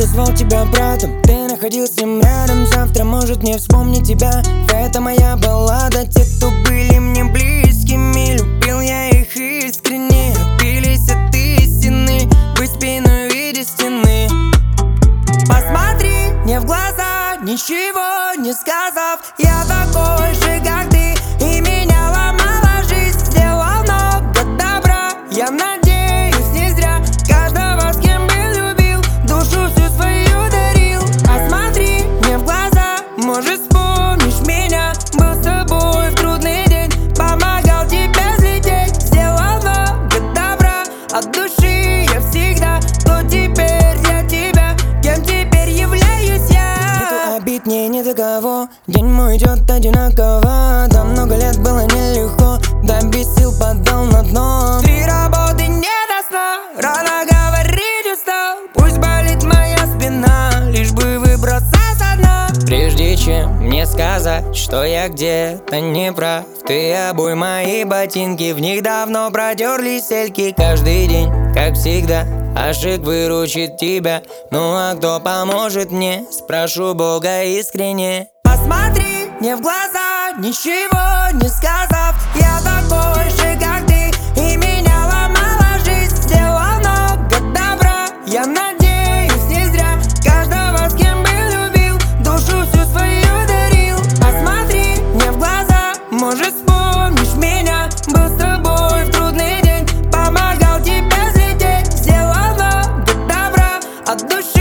Кто-то звал тебя братом, ты находился рядом. Завтра может не вспомнить тебя. Это моя баллада. Те, кто были мне близкими, любил я их искренне. Отбились от истины, быть спиной в виде стены. Посмотри мне в глаза, ничего не сказав. Я такой же, как ты, и меня ломала жизнь. Сделал много добра, я надеюсь, не зря. Каждого, с кем был, любил, душу всю свою дарил. Посмотри мне в глаза, может вспомнишь меня. Был с тобой в трудный день, помогал тебе взлететь. Сделал много добра, от души я всегда. Кто теперь для тебя, кем теперь являюсь я? Нету обид, мне не до кого. День мой идет одинаково. Да много лет было нелегко, да без сил падал на дно. 3 работы не до сна, рано говорить устал. Пусть болит моя спина, лишь бы выбраться со дна. Прежде чем мне сказать, что я где-то не прав, ты обуй мои ботинки, в них давно протерлись сельки. Каждый день, как всегда, Ашик выручит тебя. Ну а кто поможет мне, спрошу Бога искренне. Посмотри мне в глаза, ничего не сказав. Я такой же, как ты, и меня ломала жизнь. Сделал много добра, я надеюсь, не зря. Каждого, с кем был, любил, душу всю свою дарил. Посмотри мне в глаза, может вспомнишь меня. Был с тобой в трудный день, помогал тебе взлететь. Сделал много добра, от души